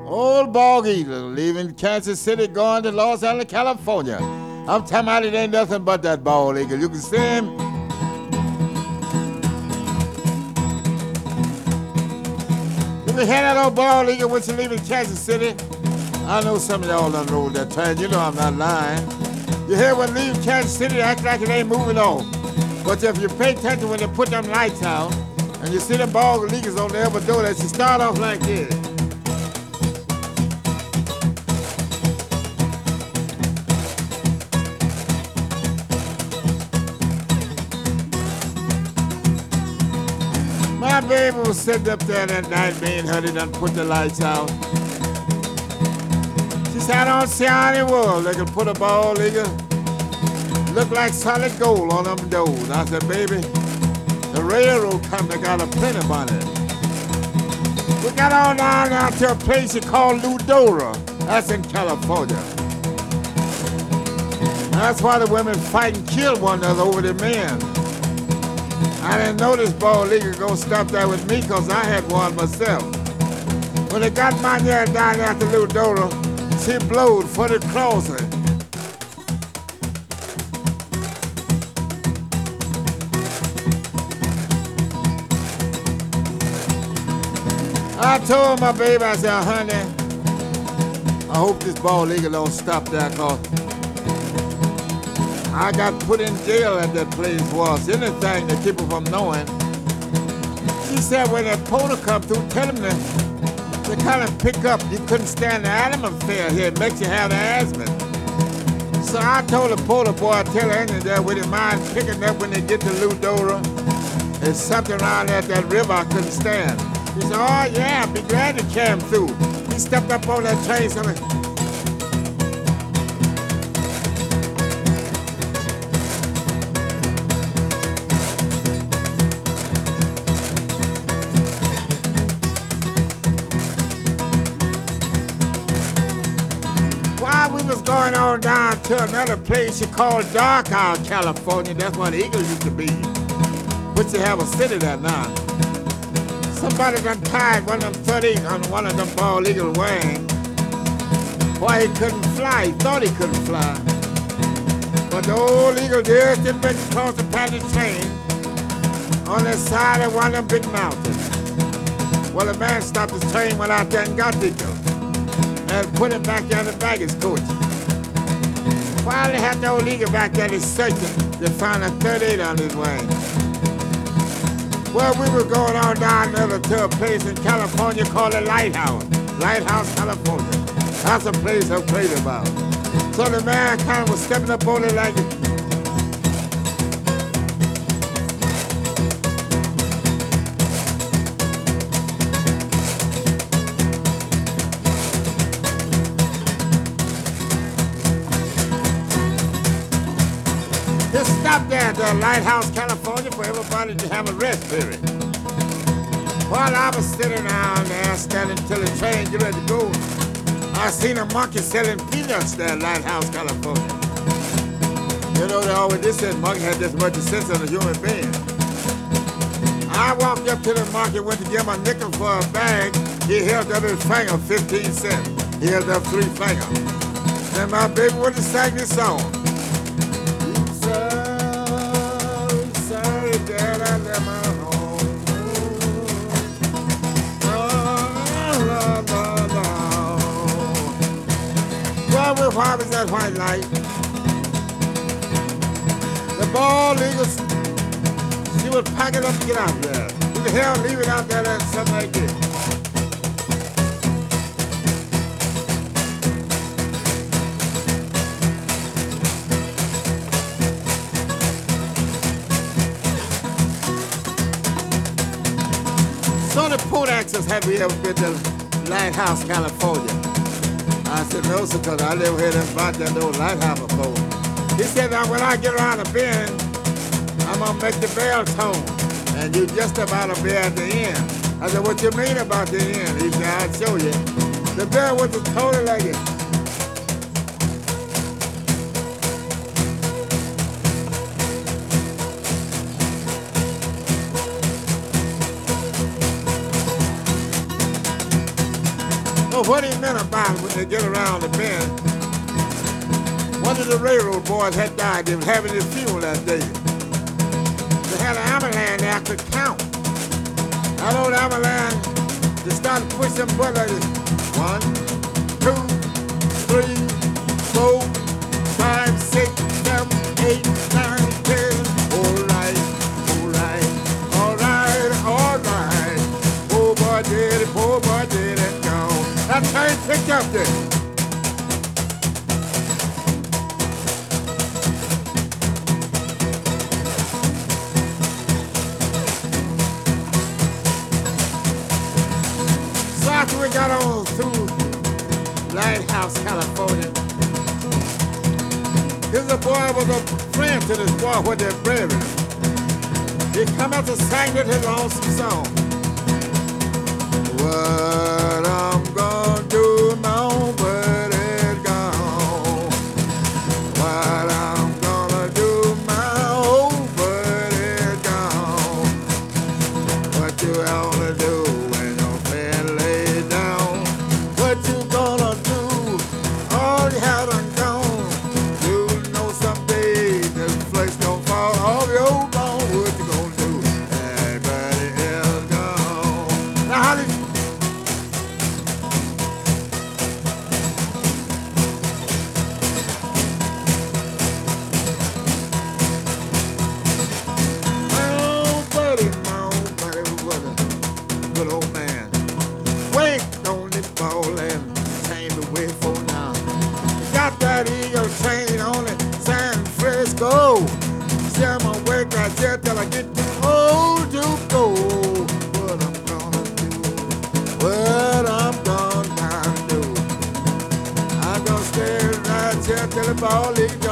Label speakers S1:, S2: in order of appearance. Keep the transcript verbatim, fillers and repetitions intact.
S1: Old Bog Eagle leaving Kansas City going to Los Angeles, California. I'm talking about it ain't nothing but that bald eagle. You can see him. You can hear that old bald eagle when you're leaving Kansas City. I know some of y'all done rode that train. You know I'm not lying. You hear when leaving Kansas City, act like it ain't moving on. But if you pay attention when they put them lights out, and you see them bald eagles on the upper door, they should start off like this. My baby was sitting up there that night, me and her, they done put the lights out. She said, I don't see how in the world they can put a bald eagle. Look like solid gold on them doors. I said, baby, the railroad company got a plenty money. We got on down now to a place called Ludora. That's in California. That's why the women fight and kill one another over the men. I didn't know this bald eagle gonna stop there with me because I had one myself. When they got my yard down there at the Ludora, she blowed for the crossing. I told my baby, I said, honey, I hope this bald eagle don't stop there because I got put in jail at that place once. Anything to keep her from knowing. She said when that porter come through, tell him to, to kind of pick up. You couldn't stand the animal fare here. It makes you have the asthma. So I told the porter boy, tell her in there, would you mind picking up when they get to Ludora? There's something around there at that river I couldn't stand. He said, oh yeah, I'd be glad to carry him through. He stepped up on that train, so I, while we was going on down to another place you called Dark Isle, California, that's where the Eagles used to be. But you have a city there now. Somebody done tied one of them thirty on one of them bald eagle wings. Boy, he couldn't fly. He thought he couldn't fly. But the old eagle just didn't make it across the paddy train on the side of one of them big mountains. Well, the man stopped his train, went out there and got the eagle and put him back down the baggage coach. While they had the old eagle back there, they searching, they found a thirty-eight on his wing. Well, we were going on down there to a place in California called the Lighthouse. Lighthouse, California. That's a place I'm crazy about. So the man kind of was stepping up on it like it. Just stop there at the Lighthouse, California for everybody to have a rest period. While I was sitting down there standing till the train get ready to go, I seen a monkey selling peanuts there at Lighthouse, California. You know, they always just said monkey had this much sense of a human being. I walked up to the monkey, went to give him a nickel for a bag. He held up his finger, fifteen cents. He held up three fingers. Then my baby went to sing this song. That I left my home. Oh, Lord, Lord, Lord. Well, with why was that white light? The bald eagle, she would pack it up to get out there. Who the hell leave it out there and something like this? So the port access, have you ever been to Lighthouse, California? I said, no, sir, because I never heard about that old lighthouse before. He said, now when I get around the bend, I'm going to make the bell tone, and you just about to be at the end. I said, what you mean about the end? He said, I'll show you. The bell was totally like it. know what he meant about it when they get around the bend. One of the railroad boys had died. They were having his funeral that day. They had an ambulance there could count. That old ambulance, they started pushing buttons. One, two, three, four, five, six, seven, eight, nine, ten. All right, all right, all right, all right. Poor boy did it, poor boy did it, go. That train picked up there. So after we got on through Lighthouse, California, this a boy was a friend to this boy with their brethren. He come out to sing with his lonesome song. What I'm gonna do, my own buddy's gone. What I'm gonna do, my old buddy's gone. What you gonna do when your friend lays down? What you gonna do? All you had done gone. You know someday this flesh gonna fall off your bone. What you gonna do? Everybody else gone. Now how did you good old man, wake on the ball and chain the way for now. Got that eagle chain on it, San Francisco. Share my wake right there till I get too old to go. What I'm gonna do, what I'm gonna do. I'm gonna stay right here till the ball leaves.